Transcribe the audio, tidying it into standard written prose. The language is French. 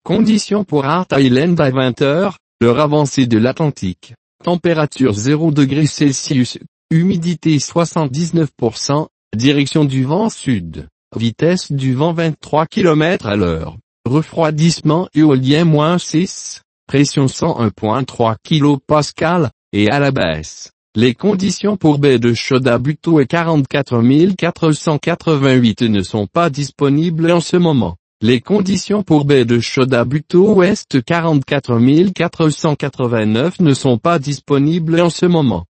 Conditions pour Art Island à 20h, l'heure avancée de l'Atlantique. Température 0 degrés Celsius, humidité 79%, direction du vent sud, vitesse du vent 23 km à l'heure, refroidissement éolien -6, pression 101.3 kPa, et à la baisse. Les conditions pour baie de Chauda-Buteau et 44 488 ne sont pas disponibles en ce moment. Les conditions pour baie de Chauda-Buteau ouest 44 489 ne sont pas disponibles en ce moment.